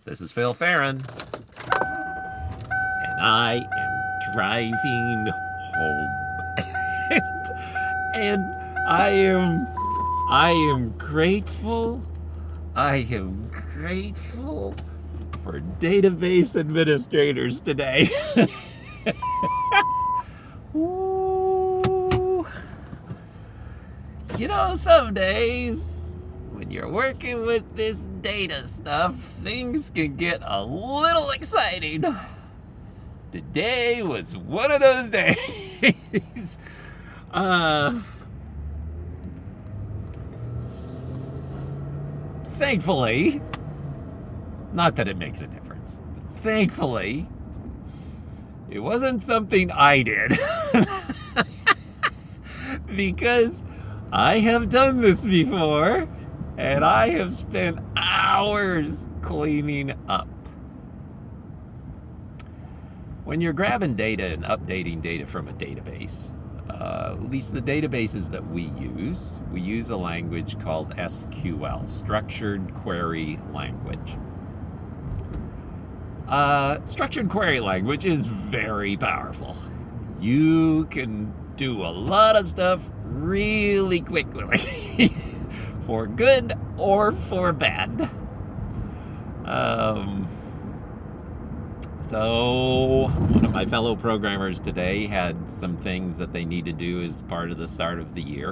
This is Phil Farron, and I am driving home. and I am grateful. I am grateful for database administrators today. Ooh. You know, some days when you're working with this data stuff, things can get a little exciting. Today was one of those days. Thankfully, not that it makes a difference, but thankfully, it wasn't something I did. Because I have done this before, and I have spent hours cleaning up. When you're grabbing data and updating data from a database, at least the databases that we use a language called SQL, Structured Query Language. Structured Query Language is very powerful. You can do a lot of stuff really quickly, for good or for bad. So one of my fellow programmers today had some things that they need to do as part of the start of the year.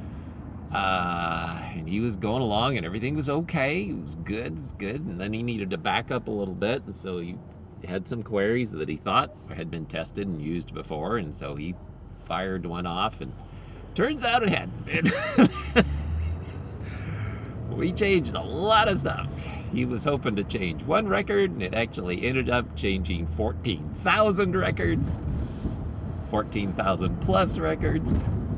And he was going along and everything was okay. It was good. And then he needed to back up a little bit. And so he had some queries that he thought had been tested and used before. And so he fired one off, and turns out it hadn't been. We changed a lot of stuff. He was hoping to change one record, and it actually ended up changing 14,000 records, 14,000 plus records.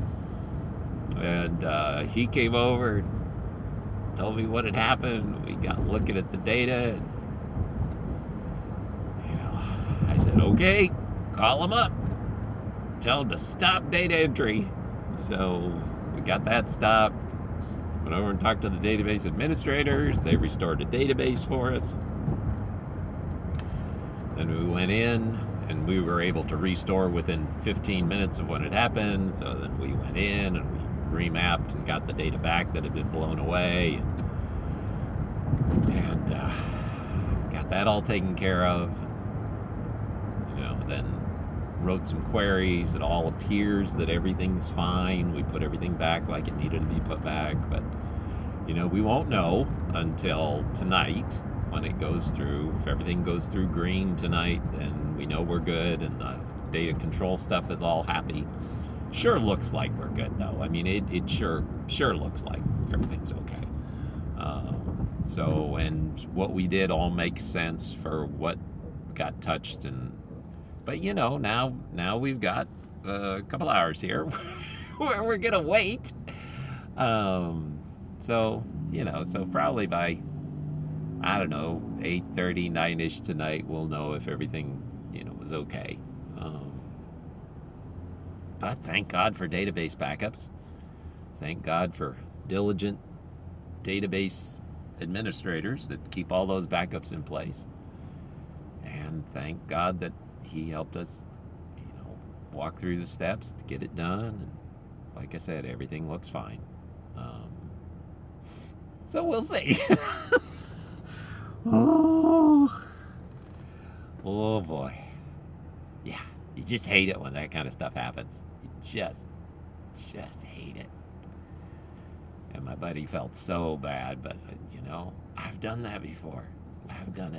And he came over and told me what had happened. We got looking at the data. And, I said, okay, call him up. Tell him to stop data entry. So we got that stopped. Went over and talked to the database administrators. They restored the database for us. Then we went in, and we were able to restore within 15 minutes of when it happened. So then we went in and we remapped and got the data back that had been blown away, and got that all taken care of. Then wrote some queries. It all appears that everything's fine. We put everything back like it needed to be put back, but we won't know until tonight when it goes through. If everything goes through green tonight, then we know we're good, and the data control stuff is all happy. Sure looks like we're good, though. I mean, it sure looks like everything's okay. And what we did all makes sense for what got touched. But now we've got a couple hours here where we're gonna wait. So probably by, I don't know, 8:30, 9-ish tonight, we'll know if everything, was okay. But thank God for database backups. Thank God for diligent database administrators that keep all those backups in place. And thank God that he helped us, walk through the steps to get it done. And like I said, everything looks fine. So we'll see. Oh boy. Yeah, you just hate it when that kind of stuff happens. You just hate it. And my buddy felt so bad, but I've done that before. I've done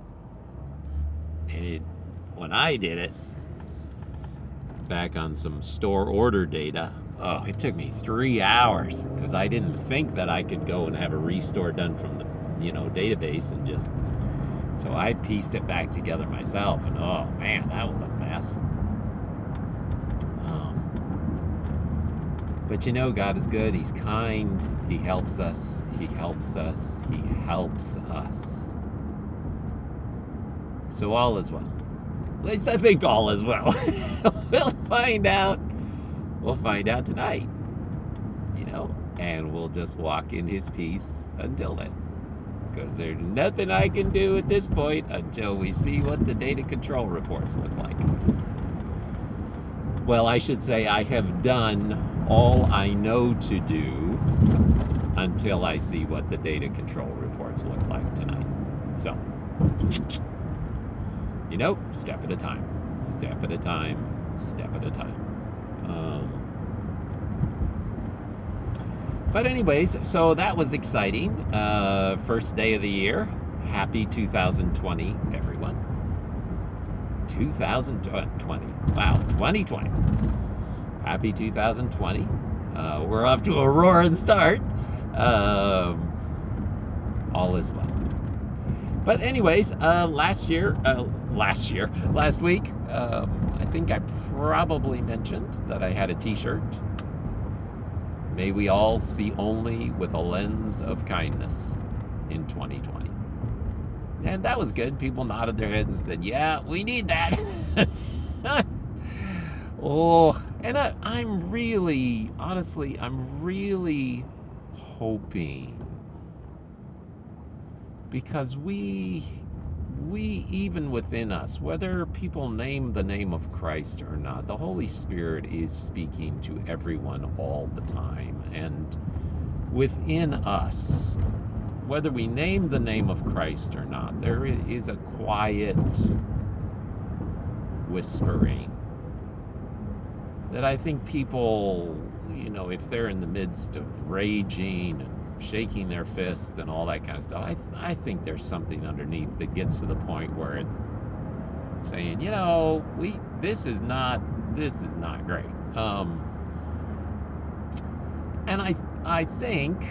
it. When I did it, back on some store order data, it took me 3 hours because I didn't think that I could go and have a restore done from the, database, and so I pieced it back together myself, and oh man, that was a mess. But God is good. He's kind. He helps us. He helps us. He helps us. So all is well. At least I think all is well. We'll find out. We'll find out tonight. And we'll just walk in his peace until then. because there's nothing I can do at this point until we see what the data control reports look like. Well, I should say I have done all I know to do until I see what the data control reports look like tonight. So, step at a time. Step at a time. Step at a time. But anyways, so that was exciting. First day of the year. Happy 2020, everyone. 2020. Wow, 2020. Happy 2020. We're off to a roaring start. All is well. But anyways, last week, I think I probably mentioned that I had a t-shirt. May we all see only with a lens of kindness in 2020. And that was good. People nodded their heads and said, yeah, we need that. And I'm really hoping, because we even within us, whether people name the name of Christ or not, the Holy Spirit is speaking to everyone all the time. And within us, whether we name the name of Christ or not, there is a quiet whispering that I think people, if they're in the midst of raging and shaking their fists and all that kind of stuff, I think there's something underneath that gets to the point where it's saying, this is not great. And I think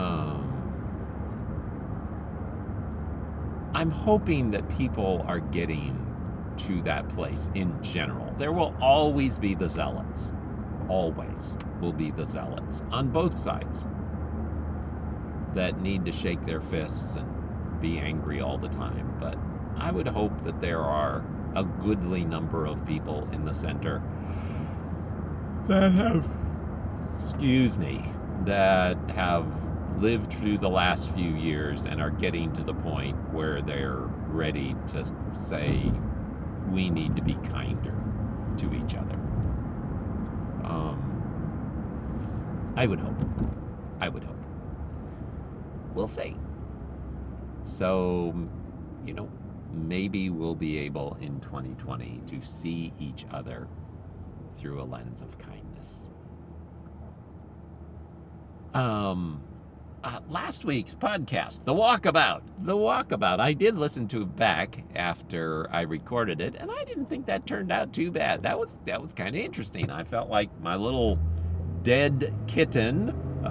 I'm hoping that people are getting to that place in general. There will always be the zealots. Always will be the zealots on both sides that need to shake their fists and be angry all the time. But I would hope that there are a goodly number of people in the center that have lived through the last few years and are getting to the point where they're ready to say, we need to be kinder to each other. I would hope. We'll see. So, maybe we'll be able in 2020 to see each other through a lens of kindness. Last week's podcast, The Walkabout. I did listen to it back after I recorded it, and I didn't think that turned out too bad. That was kind of interesting. I felt like my little dead kitten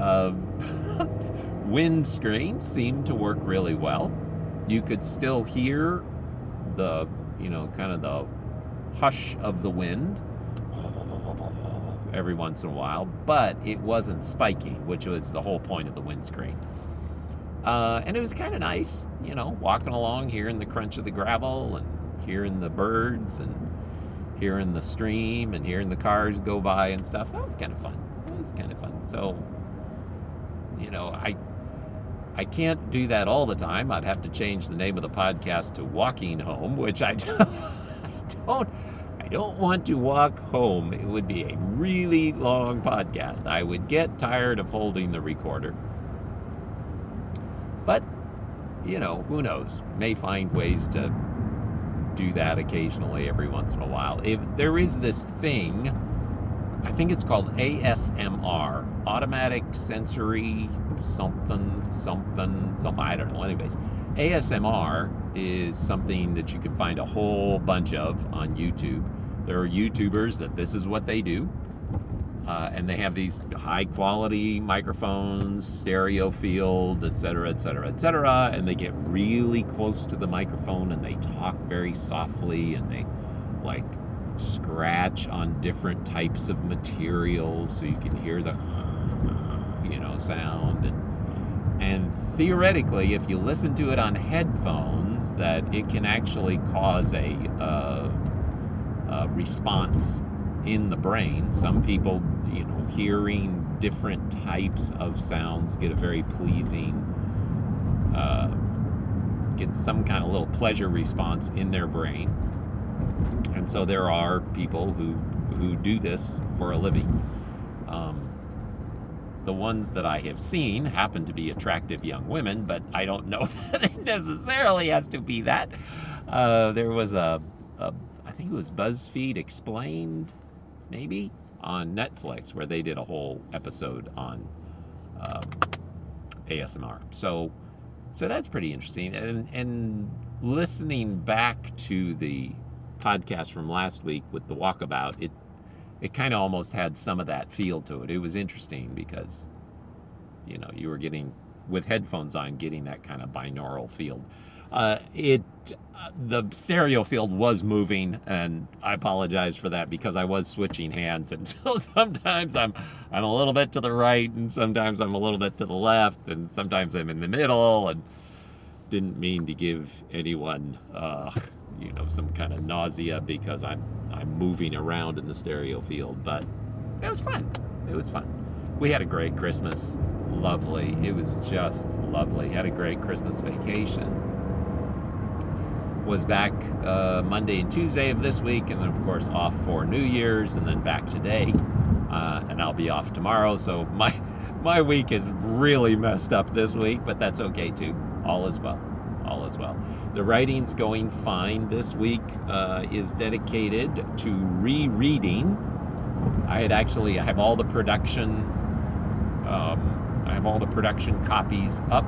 windscreen seemed to work really well. You could still hear the, kind of the hush of the wind every once in a while, but it wasn't spiking, which was the whole point of the windscreen. And it was kind of nice, walking along, hearing the crunch of the gravel and hearing the birds and hearing the stream and hearing the cars go by and stuff. That was kind of fun. So, I can't do that all the time. I'd have to change the name of the podcast to Walking Home, which I don't want to walk home. It would be a really long podcast. I would get tired of holding the recorder. But, who knows? May find ways to do that occasionally every once in a while. If there is this thing, I think it's called ASMR, automatic sensory something, I don't know. Anyways, ASMR is something that you can find a whole bunch of on YouTube. There are YouTubers that this is what they do. And they have these high-quality microphones, stereo field, et cetera, and they get really close to the microphone, and they talk very softly, and they, scratch on different types of materials so you can hear the, sound. And theoretically, if you listen to it on headphones, that it can actually cause a response in the brain. Some people, hearing different types of sounds get a very pleasing get some kind of little pleasure response in their brain. And so there are people who do this for a living. The ones that I have seen happen to be attractive young women, but I don't know that it necessarily has to be that. There was I think it was BuzzFeed Explained, maybe, on Netflix, where they did a whole episode on ASMR. So that's pretty interesting. And listening back to the podcast from last week with the walkabout, it kind of almost had some of that feel to it. It was interesting because, you were getting, with headphones on, getting that kind of binaural field. The stereo field was moving, and I apologize for that because I was switching hands, and so sometimes I'm a little bit to the right, and sometimes I'm a little bit to the left, and sometimes I'm in the middle, and didn't mean to give anyone some kind of nausea because I'm moving around in the stereo field, but it was fun. It was fun. We had a great Christmas. Lovely. It was just lovely. Had a great Christmas vacation. Was back Monday and Tuesday of this week, and then of course off for New Year's, and then back today, and I'll be off tomorrow. So my week is really messed up this week, but that's okay too. All is well. All is well. The writing's going fine. This week is dedicated to rereading. I have all the production. I have all the production copies up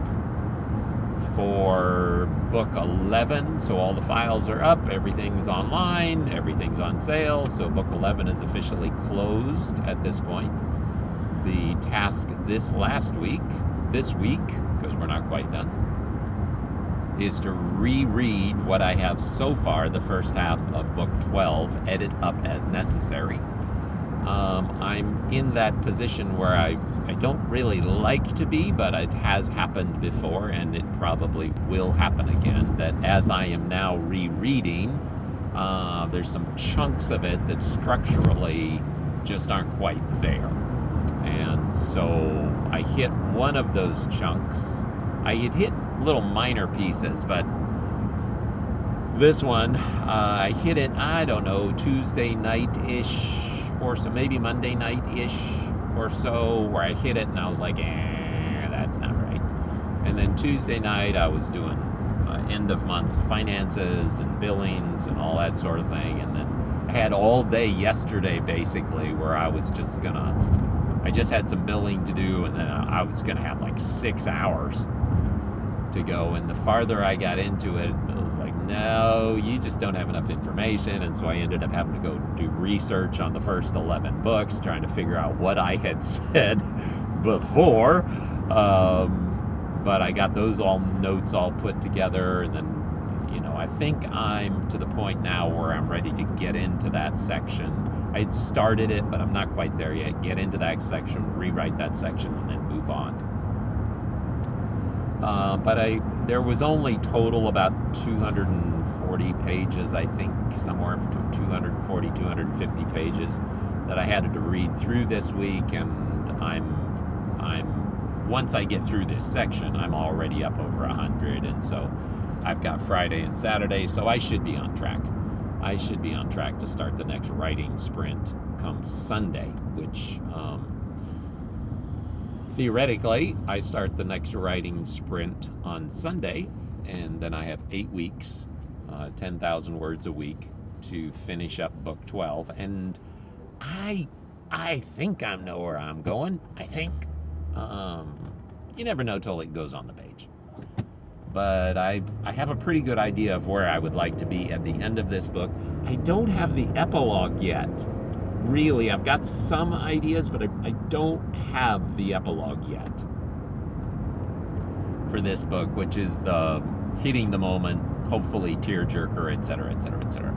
for book 11, so all the files are up, everything's online, everything's on sale, so book 11 is officially closed at this point. The task this week, because we're not quite done, is to reread what I have so far, the first half of book 12, edit up as necessary. I'm in that position where I don't really like to be, but it has happened before, and it probably will happen again, that as I am now rereading, there's some chunks of it that structurally just aren't quite there. And so I hit one of those chunks. I had hit little minor pieces, but this one, I hit it, I don't know, Tuesday night-ish, or so, maybe Monday night-ish or so, where I hit it and I was like, that's not right. And then Tuesday night I was doing end of month finances and billings and all that sort of thing. And then I had all day yesterday basically where I was just I just had some billing to do, and then I was gonna have like 6 hours to go. And the farther I got into it, it was like, no, you just don't have enough information. And so I ended up having to go do research on the first 11 books, trying to figure out what I had said before. But I got those notes all put together, and then, I think I'm to the point now where I'm ready to get into that section. I had started it, but I'm not quite there yet. Get into that section, rewrite that section, and then move on. But there was only total about 240 pages, I think, somewhere between 240, 250 pages that I had to read through this week, and I'm once I get through this section, I'm already up over 100, and so I've got Friday and Saturday, so I should be on track. I should be on track to start the next writing sprint come Sunday, which theoretically, I start the next writing sprint on Sunday, and then I have 8 weeks, 10,000 words a week to finish up book 12. And I think I know where I'm going. I think. You never know till it goes on the page. But I have a pretty good idea of where I would like to be at the end of this book. I don't have the epilogue yet. Really, I've got some ideas, but I don't have the epilogue yet for this book, which is the hitting the moment, hopefully tearjerker, etc., etc., etc.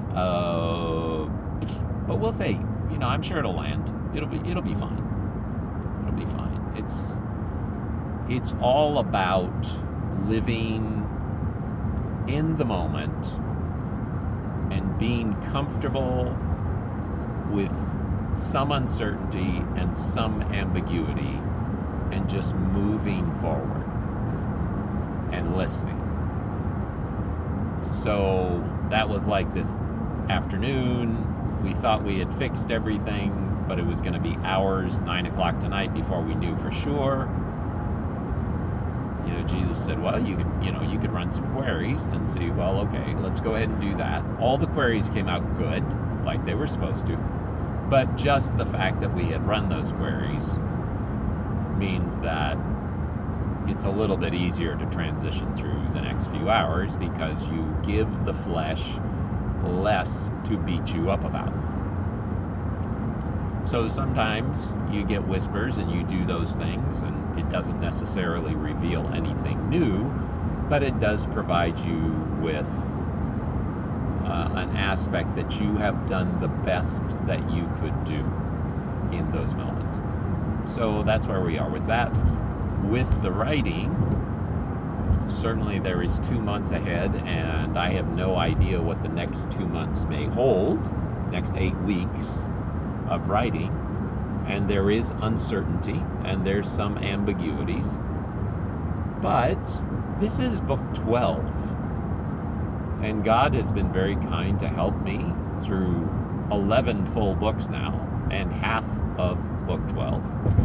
But we'll see. I'm sure it'll land. It'll be fine. It'll be fine. It's all about living in the moment and being comfortable with some uncertainty and some ambiguity, and just moving forward and listening. So that was like this afternoon. We thought we had fixed everything, but it was going to be hours, 9 o'clock tonight, before we knew for sure. Jesus said, well, you could run some queries and see, well, okay, let's go ahead and do that. All the queries came out good, like they were supposed to. But just the fact that we had run those queries means that it's a little bit easier to transition through the next few hours because you give the flesh less to beat you up about. So sometimes you get whispers and you do those things, and it doesn't necessarily reveal anything new, but it does provide you with an aspect that you have done the best that you could do in those moments. So that's where we are with that. With the writing, certainly there is 2 months ahead, and I have no idea what the next 2 months may hold, next 8 weeks of writing, and there is uncertainty and there's some ambiguities, but this is book 12, and God has been very kind to help me through 11 full books now and half of book 12.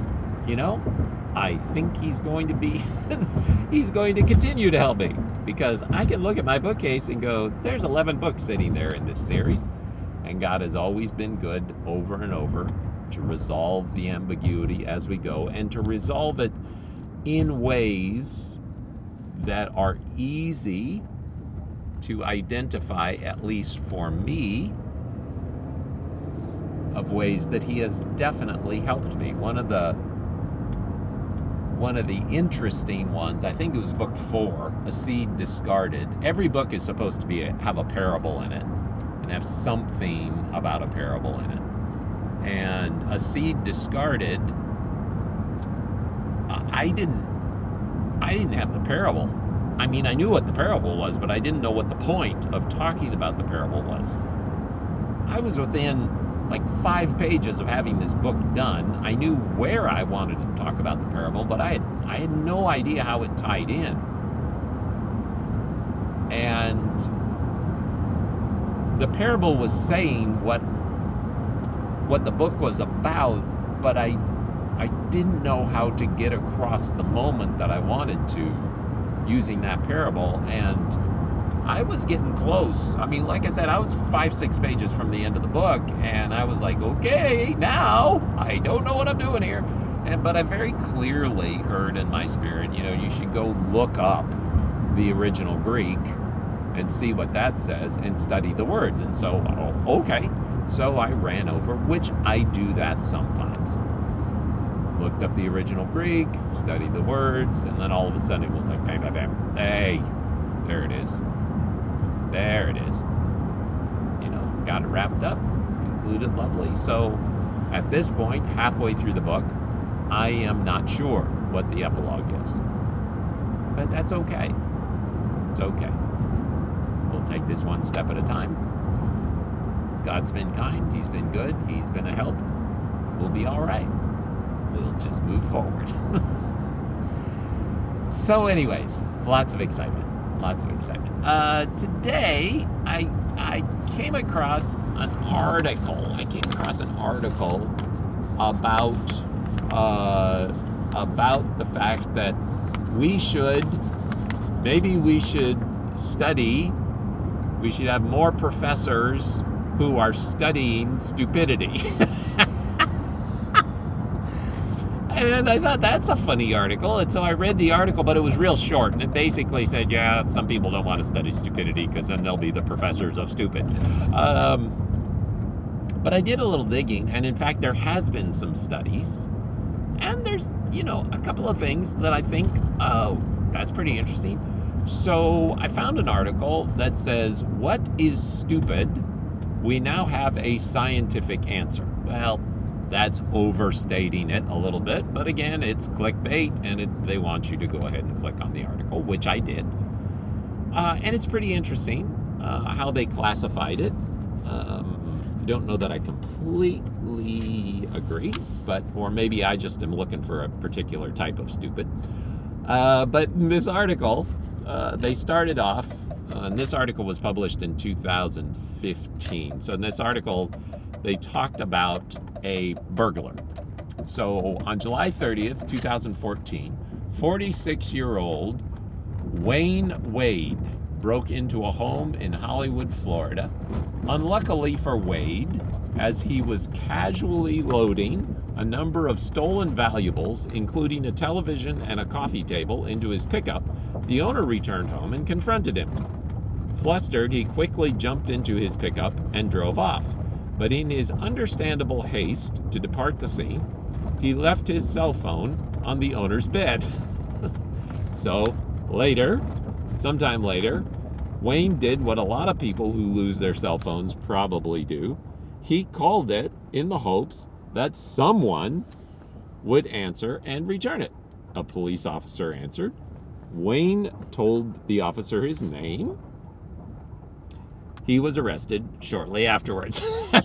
I think he's going to continue to help me, because I can look at my bookcase and go, there's 11 books sitting there in this series. And God has always been good over and over to resolve the ambiguity as we go, and to resolve it in ways that are easy to identify, at least for me, of ways that he has definitely helped me. One of the interesting ones, I think it was book 4, A Seed Discarded. Every book is supposed to have a parable in it, and have something about a parable in it. And A Seed Discarded, I didn't have the parable. I mean, I knew what the parable was, but I didn't know what the point of talking about the parable was. I was within like 5 pages of having this book done. I knew where I wanted to talk about the parable, but I had no idea how it tied in. And the parable was saying what the book was about, but I didn't know how to get across the moment that I wanted to using that parable, and I was getting close. I mean, like I said, I was 5-6 pages from the end of the book, and I was like, okay, now I don't know what I'm doing here. But I very clearly heard in my spirit, you should go look up the original Greek and see what that says and study the words. And so, okay. So I ran over, which I do that sometimes. Looked up the original Greek, studied the words, and then all of a sudden it was like, bam, bam, bam. Hey, there it is. There it is. Got it wrapped up, concluded lovely. So at this point, halfway through the book, I am not sure what the epilogue is. But that's okay. It's okay. We'll take this one step at a time. God's been kind. He's been good. He's been a help. We'll be all right. We'll just move forward. So anyways, lots of excitement. Today, I came across an article. About the fact that we should study. We should have more professors who are studying stupidity. And I thought, that's a funny article. And so I read the article, but it was real short. And it basically said, yeah, some people don't want to study stupidity because then they'll be the professors of stupid. But I did a little digging. And in fact, there has been some studies. And there's, a couple of things that I think, oh, that's pretty interesting. So I found an article that says, what is stupid? We now have a scientific answer. Well, that's overstating it a little bit, but again, it's clickbait, and they want you to go ahead and click on the article, which I did. And it's pretty interesting how they classified it. I don't know that I completely agree, or maybe I just am looking for a particular type of stupid. But in this article, they started off And this article was published in 2015. So in this article, they talked about a burglar. So on July 30th, 2014, 46-year-old Wayne Wade broke into a home in Hollywood, Florida. Unluckily for Wade, as he was casually loading a number of stolen valuables, including a television and a coffee table, into his pickup, the owner returned home and confronted him. Flustered, he quickly jumped into his pickup and drove off. But in his understandable haste to depart the scene, he left his cell phone on the owner's bed. So sometime later, Wayne did what a lot of people who lose their cell phones probably do. He called it in the hopes that someone would answer and return it. A police officer answered. Wayne told the officer his name. He was arrested shortly afterwards.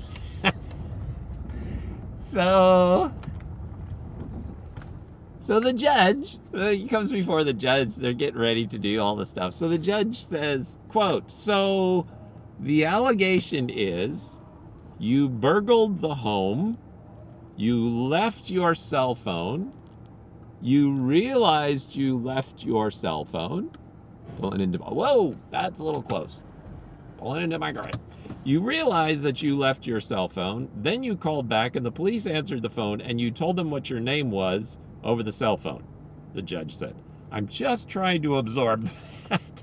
So the judge, he comes before the judge, they're getting ready to do all the stuff. So the judge says, quote, so the allegation is you burgled the home, you left your cell phone, you realized you left your cell phone, whoa, that's a little close. Pulling into my garage. You realized that you left your cell phone, then you called back and the police answered the phone and you told them what your name was over the cell phone, the judge said. I'm just trying to absorb that.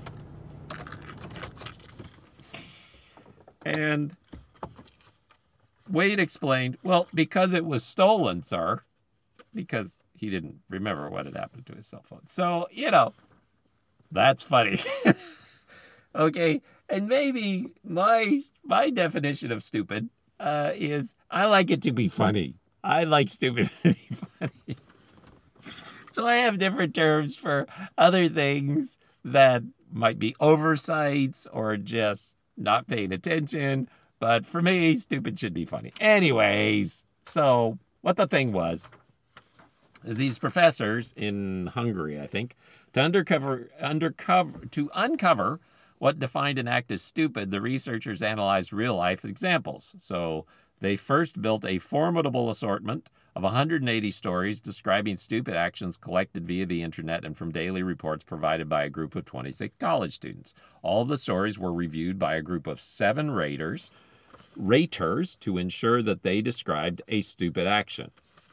And Wade explained, well, because it was stolen, sir, because he didn't remember what had happened to his cell phone. So, that's funny. Okay, and maybe my definition of stupid is I like it to be funny. I like stupid to be funny. So I have different terms for other things that might be oversights or just not paying attention. But for me, stupid should be funny. Anyways, so what the thing was is these professors in Hungary, I think, to uncover what defined an act as stupid, the researchers analyzed real-life examples. So they first built a formidable assortment of 180 stories describing stupid actions collected via the internet and from daily reports provided by a group of 26 college students. All of the stories were reviewed by a group of 7 raters to ensure that they described a stupid action.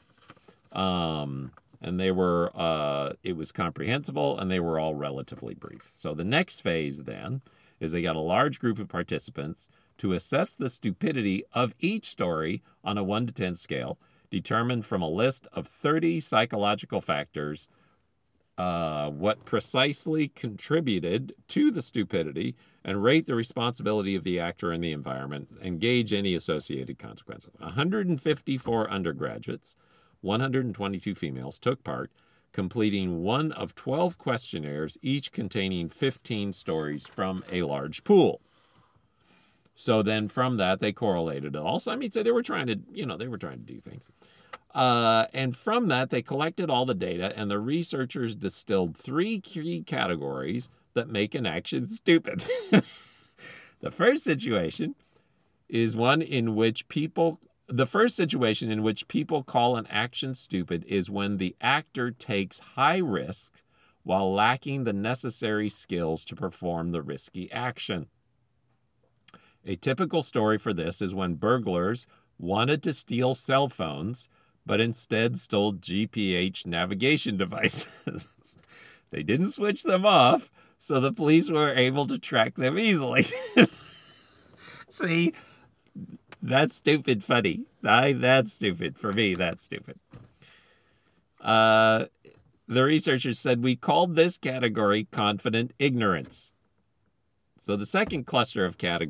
And they were, it was comprehensible, and they were all relatively brief. So the next phase then is they got a large group of participants to assess the stupidity of each story on a 1 to 10 scale, determined from a list of 30 psychological factors, what precisely contributed to the stupidity, and rate the responsibility of the actor and the environment, and gauge any associated consequences. 154 undergraduates, 122 females took part, completing one of 12 questionnaires, each containing 15 stories from a large pool. So then from that, they correlated it also. I mean, so they were trying to do things. And from that, they collected all the data, and the researchers distilled 3 key categories that make an action stupid. The first situation in which people call an action stupid is when the actor takes high risk while lacking the necessary skills to perform the risky action. A typical story for this is when burglars wanted to steal cell phones, but instead stole GPS navigation devices. They didn't switch them off, so the police were able to track them easily. See, that's stupid funny. That's stupid. For me, that's stupid. The researchers said we called this category confident ignorance. So the second cluster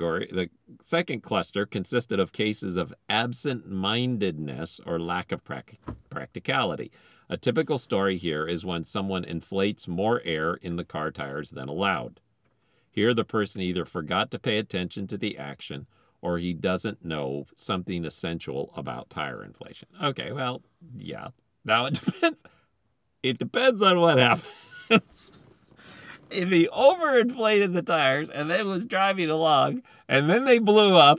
consisted of cases of absent-mindedness or lack of practicality. A typical story here is when someone inflates more air in the car tires than allowed. Here, the person either forgot to pay attention to the action or he doesn't know something essential about tire inflation. Okay, well, yeah. Now, it depends on what happens. if he overinflated the tires and then was driving along and then they blew up,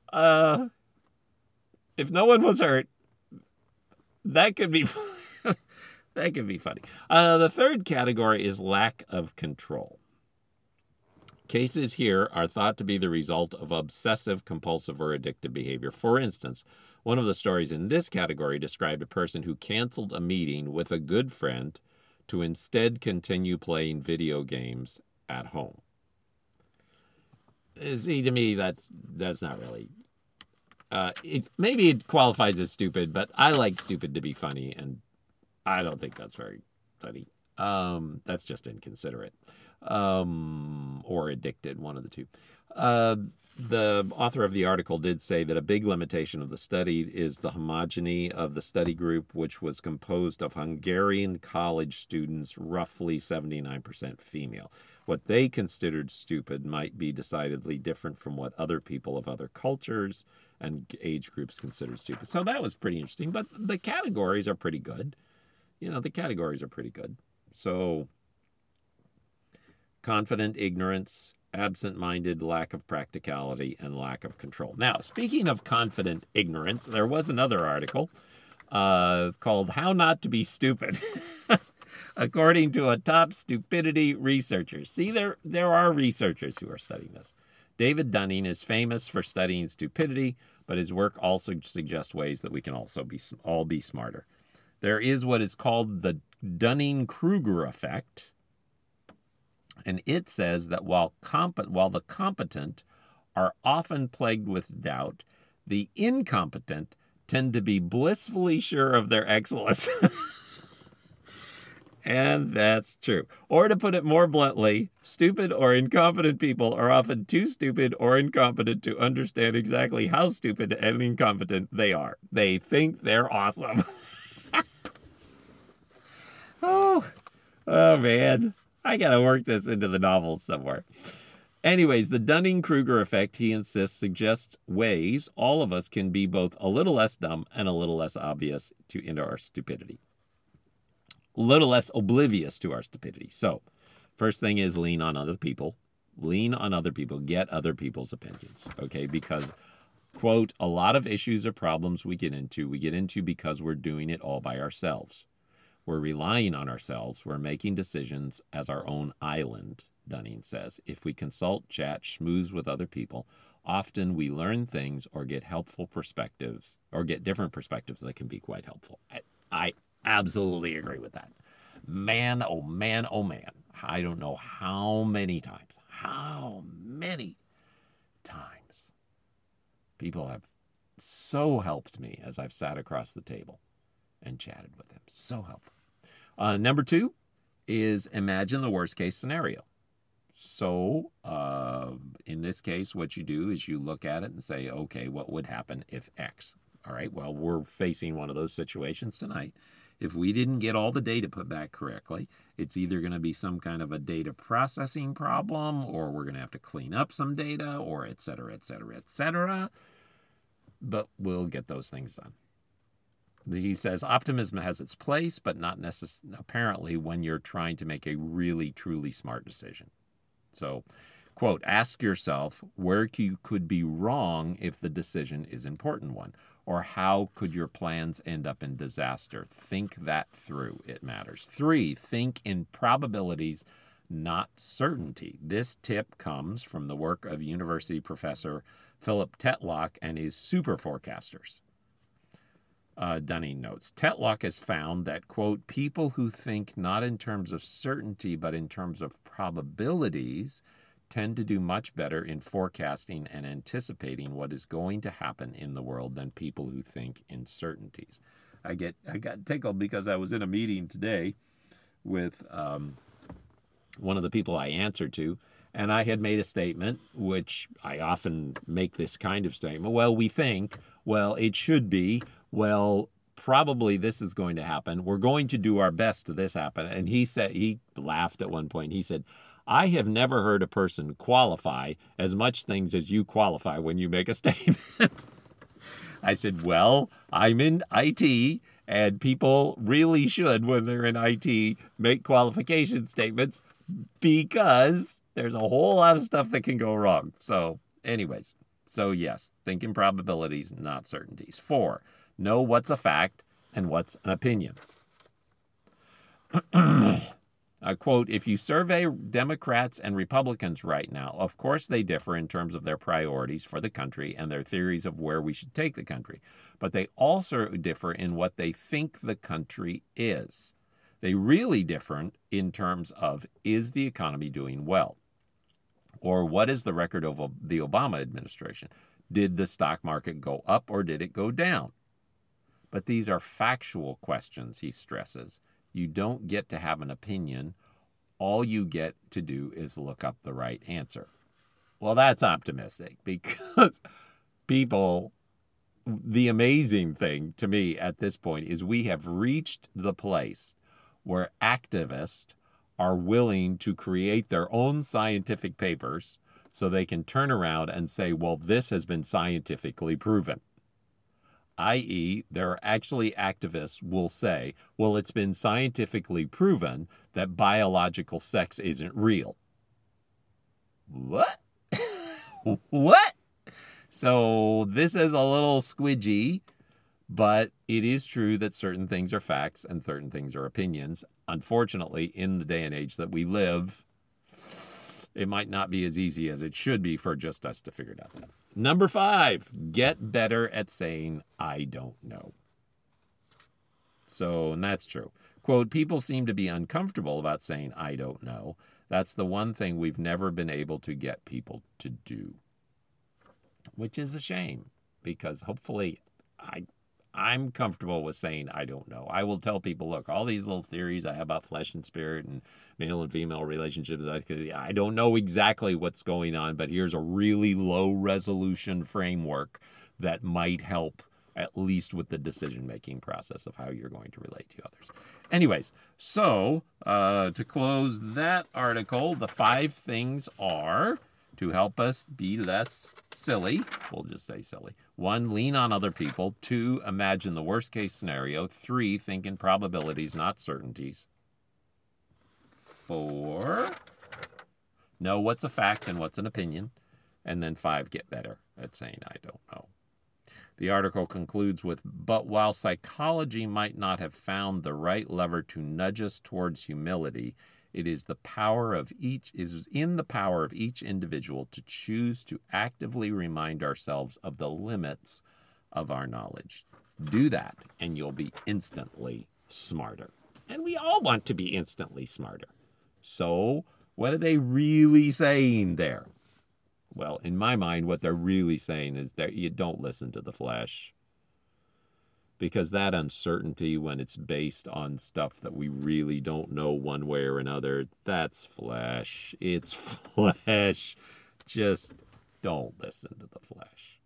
if no one was hurt, that could be that could be funny. The third category is lack of control. Cases here are thought to be the result of obsessive, compulsive, or addictive behavior. For instance, one of the stories in this category described a person who canceled a meeting with a good friend to instead continue playing video games at home. See, to me, that's not really... maybe it qualifies as stupid, but I like stupid to be funny, and I don't think that's very funny. That's just inconsiderate. Or addicted, one of the two. The author of the article did say that a big limitation of the study is the homogeny of the study group, which was composed of Hungarian college students, roughly 79% female. What they considered stupid might be decidedly different from what other people of other cultures and age groups considered stupid. So that was pretty interesting, but the categories are pretty good. The categories are pretty good. So... confident ignorance, absent-minded, lack of practicality, and lack of control. Now, speaking of confident ignorance, there was another article called How Not to Be Stupid, according to a top stupidity researcher. See, there are researchers who are studying this. David Dunning is famous for studying stupidity, but his work also suggests ways that we can also all be smarter. There is what is called the Dunning-Kruger effect, and it says that while the competent are often plagued with doubt, the incompetent tend to be blissfully sure of their excellence. And that's true. Or to put it more bluntly, stupid or incompetent people are often too stupid or incompetent to understand exactly how stupid and incompetent they are. They think they're awesome. Oh, man. I got to work this into the novels somewhere. Anyways, the Dunning-Kruger effect, he insists, suggests ways all of us can be both a little less dumb and a little less obvious into our stupidity. A little less oblivious to our stupidity. So, first thing is lean on other people. Lean on other people. Get other people's opinions. Okay? Because, quote, a lot of issues or problems we get into because we're doing it all by ourselves. We're relying on ourselves. We're making decisions as our own island, Dunning says. If we consult, chat, schmooze with other people, often we learn things or get helpful perspectives or get different perspectives that can be quite helpful. I absolutely agree with that. Man, oh man, oh man. I don't know how many times people have so helped me as I've sat across the table and chatted with them. So helpful. Number 2 is imagine the worst case scenario. So in this case, what you do is you look at it and say, okay, what would happen if X? All right, well, we're facing one of those situations tonight. If we didn't get all the data put back correctly, it's either going to be some kind of a data processing problem, or we're going to have to clean up some data, or et cetera, et cetera, et cetera. But we'll get those things done. He says optimism has its place, but not necessarily apparently when you're trying to make a really, truly smart decision. So, quote, ask yourself where you could be wrong if the decision is an important one, or how could your plans end up in disaster? Think that through. It matters. 3, think in probabilities, not certainty. This tip comes from the work of university professor Philip Tetlock and his super forecasters. Dunning notes, Tetlock has found that, quote, people who think not in terms of certainty but in terms of probabilities tend to do much better in forecasting and anticipating what is going to happen in the world than people who think in certainties. I got tickled because I was in a meeting today with one of the people I answer to, and I had made a statement, which I often make this kind of statement. Well, we think, well, it should be, well, probably this is going to happen. We're going to do our best to this happen. And he laughed at one point. He said, I have never heard a person qualify as much things as you qualify when you make a statement. I said, well, I'm in IT, and people really should, when they're in IT, make qualification statements. because there's a whole lot of stuff that can go wrong. So, anyways, so yes, think in probabilities, not certainties. 4, know what's a fact and what's an opinion. I quote, if you survey Democrats and Republicans right now, of course they differ in terms of their priorities for the country and their theories of where we should take the country. But they also differ in what they think the country is. They really differ in terms of, is the economy doing well? Or what is the record of the Obama administration? Did the stock market go up or did it go down? But these are factual questions, he stresses. You don't get to have an opinion. All you get to do is look up the right answer. Well, that's optimistic because people, the amazing thing to me at this point is we have reached the place where activists are willing to create their own scientific papers so they can turn around and say, well, this has been scientifically proven. I.e., there are actually activists will say, well, it's been scientifically proven that biological sex isn't real. What? What? So this is a little squidgy, but it is true that certain things are facts and certain things are opinions. Unfortunately, in the day and age that we live, it might not be as easy as it should be for just us to figure it out. Number 5, get better at saying, I don't know. So, and that's true. Quote, people seem to be uncomfortable about saying, I don't know. That's the one thing we've never been able to get people to do. Which is a shame, because hopefully I'm comfortable with saying I don't know. I will tell people, look, all these little theories I have about flesh and spirit and male and female relationships, I don't know exactly what's going on, but here's a really low resolution framework that might help at least with the decision-making process of how you're going to relate to others. Anyways, so to close that article, the 5 things are to help us be less silly. We'll just say silly. 1, lean on other people. 2, imagine the worst case scenario. 3, think in probabilities, not certainties. 4, know what's a fact and what's an opinion. And then 5, get better at saying I don't know. The article concludes with, but while psychology might not have found the right lever to nudge us towards humility, it is in the power of each individual to choose to actively remind ourselves of the limits of our knowledge. Do that, and you'll be instantly smarter. And we all want to be instantly smarter. So, what are they really saying there? Well, in my mind, what they're really saying is that you don't listen to the flesh. Because that uncertainty, when it's based on stuff that we really don't know one way or another, that's flesh. It's flesh. Just don't listen to the flesh.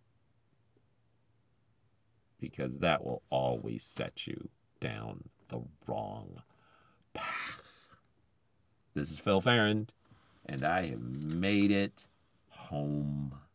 Because that will always set you down the wrong path. This is Phil Farrand, and I have made it home.